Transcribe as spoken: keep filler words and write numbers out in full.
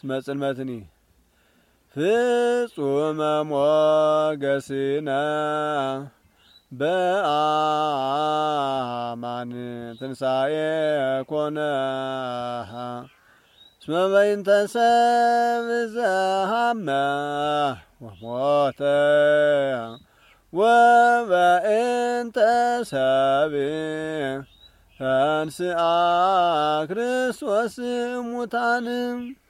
እስመ ጽልመትኒ ፍጹመ ሞገስነ በአማን ትንሣኤ ኮነ እስመ በይንተ ሰብእ ዘሐመ ወሞተ ወበእንተ ሰብእ ተንሥአ ክርስቶስ እሙታን